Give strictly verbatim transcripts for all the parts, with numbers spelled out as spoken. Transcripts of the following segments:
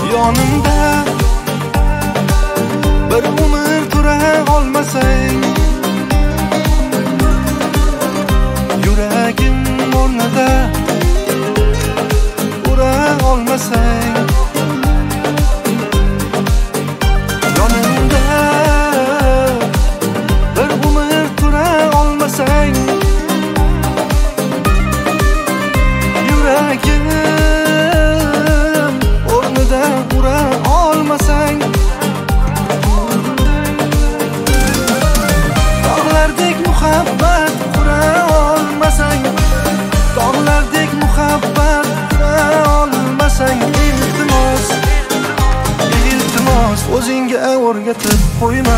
yonimda bir umr tura olmasang, yuragim o'rnida ura olmasang, yonimda bir umr tura olmasang, yuragim o'rnida ura olmasang, dog'lardek muhabbat qura olmasang, dog'lardek muhabbat qura olmasang, iltimos, iltimos o'zingga o'rgatib qo'yma,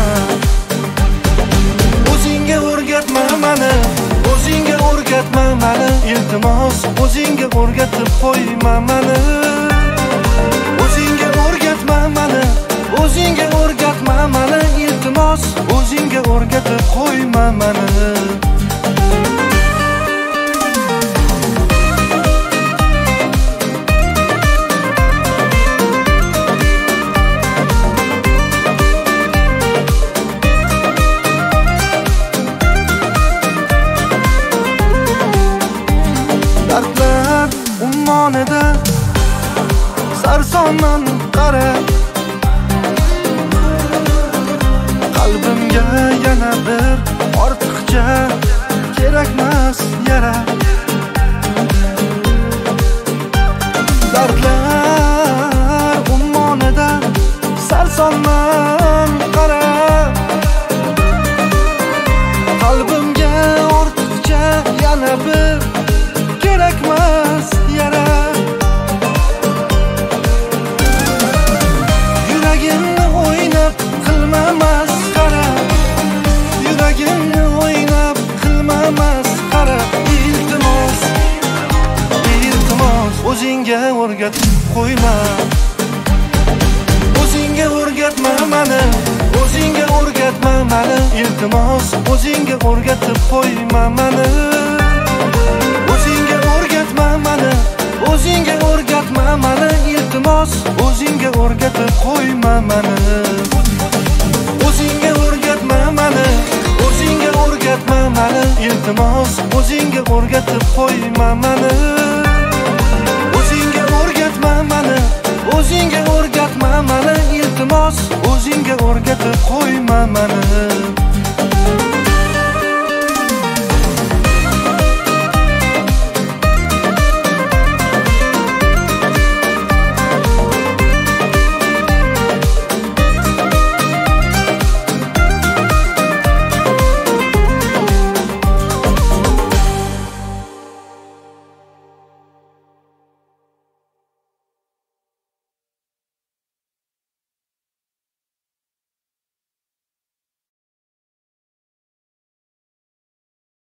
o'zingga o'rgatma mani, o'zingga o'rgatma mani, iltimos o'zingga o'rgatib qo'yma mani, o'zingga o'rgatma mani, o'zingga o'rgatma mani, iltimos o'zingga o'rgatib qo'yma mani. Dardlar ummonida sarsonman qara, qalbimga yana bir ortiqcha kerakmas yara. Dardlar ummonida sarsonman qara, qalbimga ortiqcha yana bir kerakmas yara. Yuragimni o'ynab qilma masxara, yuragimni o'ynab qilma masxara, iltimos, iltimos o'zingga o'rgatib qo'yma, o'zingga o'rgatma mani, o'zingga o'rgatma mani, iltimos o'zingga o'rgatib qo'yma mani, o'zingga o'rgatma mani, o'zingga o'rgatma mani, iltimos o'zingga o'rgatib qo'yma mani, o'zingga o'rgatma mani, o'zingga o'rgatma mani, iltimos o'zingga o'rgatib qo'yma mani, o'zingga o'rgatma mani, o'zingga o'rgatma mani, iltimos o'zingga o'rgatib qo'yma mani.